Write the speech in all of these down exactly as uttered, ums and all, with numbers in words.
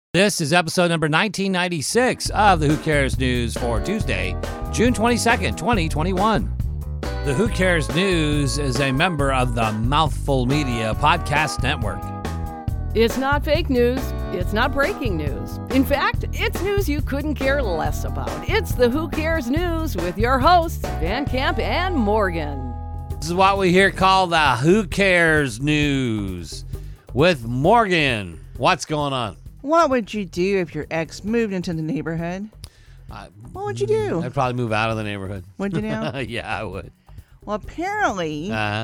This is episode number nineteen ninety-six of the Who Cares News for Tuesday, June twenty-second, twenty twenty-one. The Who Cares News is a member of the Mouthful Media Podcast Network. It's not fake news. It's not breaking news. In fact, it's news you couldn't care less about. It's the Who Cares News with your hosts, Van Camp and Morgan. This is what we here call the Who Cares News with Morgan. What's going on? What would you do if your ex moved into the neighborhood? Uh, What would you do? I'd probably move out of the neighborhood. Would you now? Yeah, I would. Well, apparently, Uh-huh.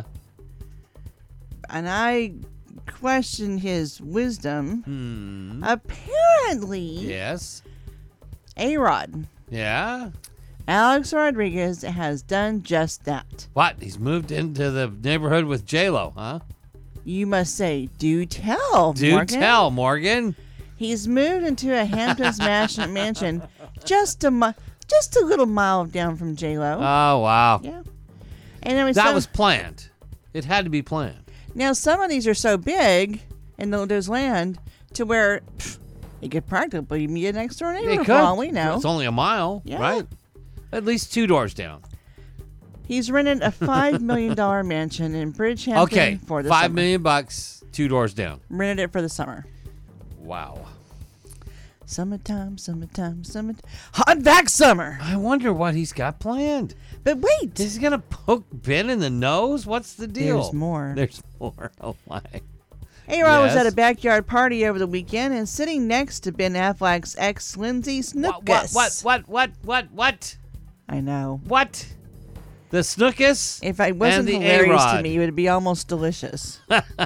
and I question his wisdom, Hmm. apparently, Yes. A-Rod, Yeah. Alex Rodriguez, has done just that. What? He's moved into the neighborhood with J-Lo, huh? You must say, do tell, Do Morgan. tell, Morgan. He's moved into a Hamptons mansion, mansion just a mi- just a little mile down from J-Lo. Oh, wow. yeah. And I mean, That some- was planned. It had to be planned. Now, some of these are so big in those land to where pff, it could practically be a next door It neighbor could. for all we know. It's only a mile, Yeah. right? At least two doors down. He's rented a five million dollars mansion in Bridgehampton Okay, for the five summer. million bucks, two doors down. Rented it for the summer. Wow. Summertime, summertime, summertime. Hot back summer. I wonder what he's got planned. But wait. Is he gonna poke Ben in the nose? What's the deal? There's more. There's more. Oh my. A-Rod was Yes. at a backyard party over the weekend and sitting next to Ben Affleck's ex, Lindsay What? Snookus. What? What? What? What? What? I know. What? The Snookus? If it wasn't and the hilarious A-Rod. to me, it would be almost delicious.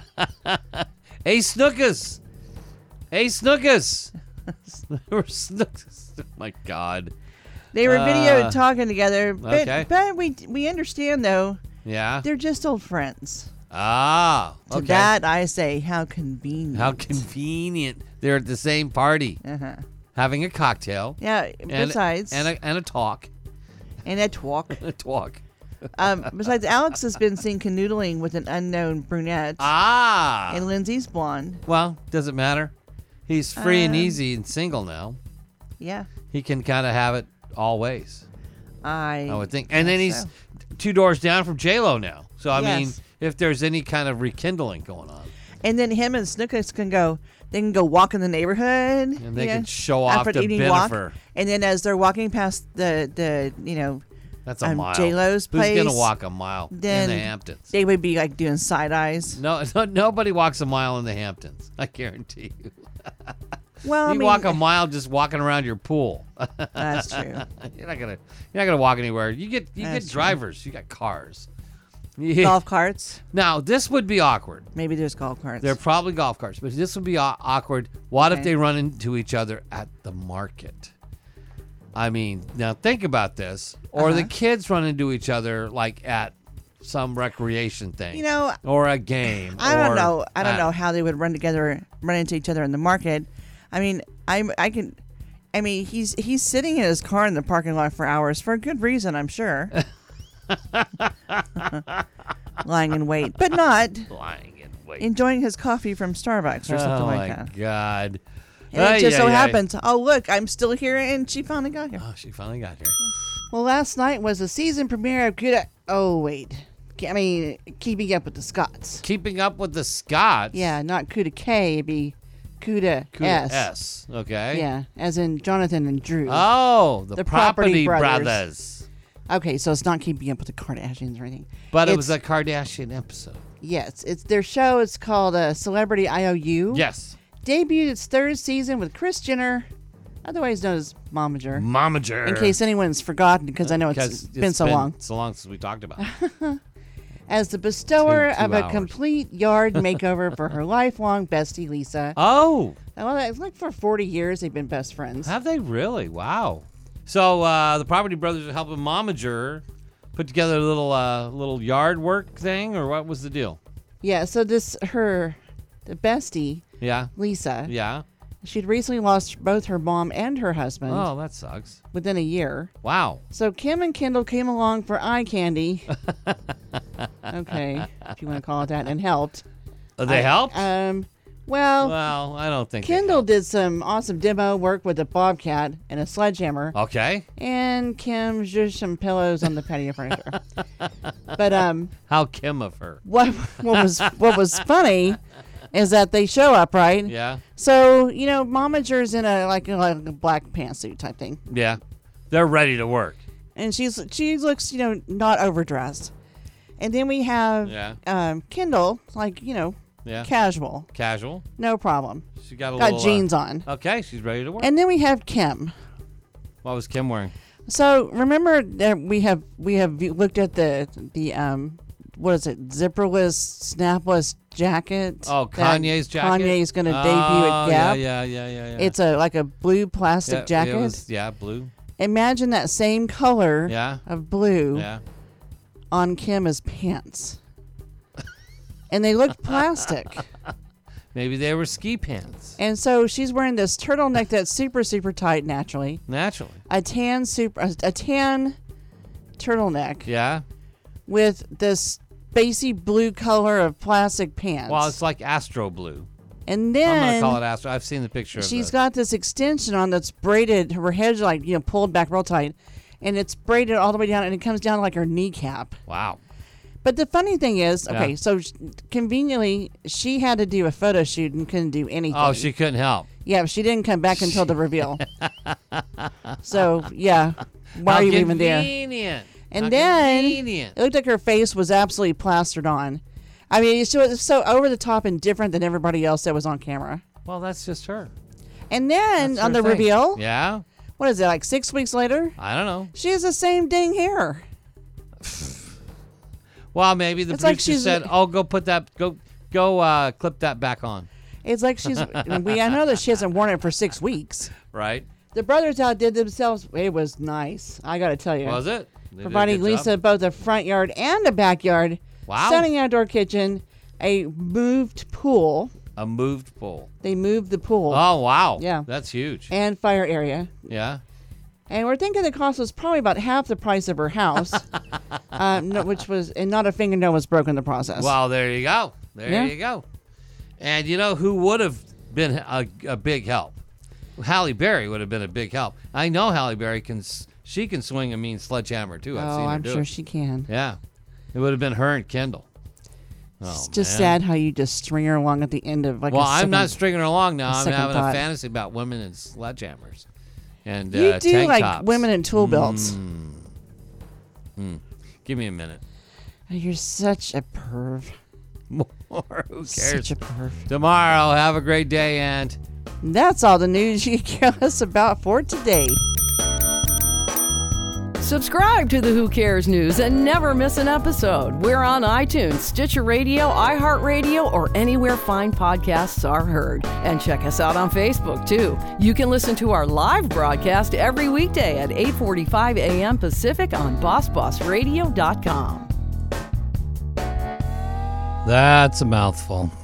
Hey, Snookus. Hey, Snookus. Or Snookus. Oh, my God. They were Uh, videoed talking together, but, okay. but we we understand though Yeah? they're just old friends. Ah, To okay. that I say, how convenient. How convenient. They're at the same party, Uh-huh. having a cocktail. Yeah. And, Besides, And a, and a talk. and a talk. A talk. um, besides, Alex has been seen canoodling with an unknown brunette, Ah. and Lindsay's blonde. Well, does it matter? He's free and Um, easy and single now. Yeah, He can kind of have it all ways, I. I would think. And then guess he's so. two doors down from J-Lo now. So, I mean, Yes. if there's any kind of rekindling going on. And then him and Snookus can go. They can go walk in the neighborhood, And they yeah, can show off after to the evening walk. Bennifer. And then as they're walking past the the you know, That's a um, mile. J-Lo's Who's going to place, walk a mile then in the Hamptons? they would be like doing side eyes. No, no, nobody walks a mile in the Hamptons. I guarantee you. Well, You I mean, walk a mile just walking around your pool. that's true. You're not gonna. You're not gonna walk anywhere. You get. You That's get true. drivers. You got cars. Yeah. Golf carts. Now this would be awkward. Maybe there's golf carts. They're probably golf carts, but this would be aw- awkward. What if Okay. they run into each other at the market? I mean, now think about this. Or the Uh-huh. kids run into each other like at some recreation thing. You know, or a game. I don't or- know. I don't uh, know how they would run together, run into each other in the market. I mean, I'm. I can. I mean, he's he's sitting in his car in the parking lot for hours for a good reason, I'm sure. Lying in wait, but not Lying in wait. enjoying his coffee from Starbucks or something oh like my that. God. And it Ay, just so ay, ay. happens. Oh, look, I'm still here, and she finally got here. Oh, she finally got here. Well, last night was the season premiere of Kuda. Oh wait, I mean, Keeping Up with the Scots. Keeping Up with the Scots. Yeah, not Kuda K. It'd be Kuda, Kuda S. S. Okay. Yeah, as in Jonathan and Drew. Oh, the, The Property, Property brothers. Brothers. Okay, so it's not Keeping Up with the Kardashians or anything. But it It's- was a Kardashian episode. Yes, it's their show. It's called uh, Celebrity I O U. Yes. Debuted its third season with Kris Jenner, otherwise known as Momager. Momager. In case anyone's forgotten, because I know it's, Because been so long. So long since we talked about it. As the bestower Two- two of a hours. complete yard makeover for her lifelong bestie, Lisa. Oh, Well, it's like for forty years they've been best friends. have they really? Wow. So uh, the Property Brothers are helping Momager put together a little uh, little yard work thing, or what was the deal? Yeah, so this, her, the bestie, Yeah. Lisa, Yeah. she'd recently lost both her mom and her husband Oh, that sucks. within a year. Wow. So Kim and Kendall came along for eye candy. Okay, if you want to call it that, and helped. Uh, they I- helped? Um, Well, Well, I don't think. they Kendall help. did some awesome demo work with a bobcat and a sledgehammer. Okay. And Kim just some pillows on the patio furniture. But um, How Kim of her. what what was what was funny is that they show up, right? Yeah. So you know, Momager's in a like, like a black pantsuit type thing, Yeah. They're ready to work. and she's she looks you know not overdressed. And then we have Yeah. um, Kendall, like you know, Yeah. casual, Casual. no problem, She got a got little. jeans uh, on. Okay, she's ready to work. And then we have Kim. What was Kim wearing? So remember that we have we have looked at the the um what is it zipperless snapless jacket. Oh, that Kanye's jacket. Kanye's going to oh, debut at Gap. Yeah, yeah, yeah, yeah. yeah. It's a like a blue plastic yeah, jacket. It was, yeah, blue. Imagine that same color Yeah. of blue Yeah. on Kim as pants, and they looked plastic. Maybe they were ski pants. And so she's wearing this turtleneck that's super super tight naturally. Naturally. A tan super a, a tan turtleneck. Yeah. With this spacey blue color of plastic pants. Well, it's like Astro Blue. and I'm then gonna call it Astro. I've seen the picture. she's of the, got this extension on that's braided. Her head's like you know pulled back real tight, and it's braided all the way down, and it comes down like her kneecap. Wow. But the funny thing is, okay, Yeah. so sh- conveniently she had to do a photo shoot and couldn't do anything. Oh, she couldn't help. Yeah, she didn't come back until the reveal. So yeah, why How are you even there? convenient. And How then convenient. it looked like her face was absolutely plastered on. I mean, it's so, it's so over the top and different than everybody else that was on camera. Well, that's just her. And then That's on her the thing. reveal, Yeah. what is it, like six weeks later? I don't know. She has the same dang hair. Well, maybe the It's like producer she's- said, "Oh, go put that, go, go, uh, clip that back on." It's like she's, we, I know that she hasn't worn it for six weeks. Right? The brothers outdid themselves. It was nice. I got to tell you. Was it? They did a Providing good Lisa job. both a front yard and a backyard. Wow. Stunning outdoor kitchen. A moved pool. a moved pool. They moved the pool. Oh wow. Yeah. That's huge. And fire area. Yeah. And we're thinking the cost was probably about half the price of her house, uh, no, which was, and not a fingernail was broken in the process. Well, there you go. There Yeah. you go. And you know who would have been a, a big help? Halle Berry would have been a big help. I know Halle Berry can. s- She can swing a mean sledgehammer too. I've Oh, seen her I'm do sure it. she can. Yeah. It would have been her and Kendall. Oh, It's just man. sad how you just string her along at the end of like Well, a I'm second, not stringing her along now. a I'm second having thought. a fantasy about women and sledgehammers. And You uh, do tank like tops. women in tool belts. Mm. Mm. Give me a minute. You're such a perv. More. Who cares? Such a perv. Tomorrow, have a great day, and And that's all the news you can care us about for today. Subscribe to the Who Cares News and never miss an episode. We're on iTunes, Stitcher Radio, iHeartRadio, or anywhere fine podcasts are heard. And check us out on Facebook, too. You can listen to our live broadcast every weekday at eight forty-five a.m. Pacific on boss boss radio dot com. that's a mouthful.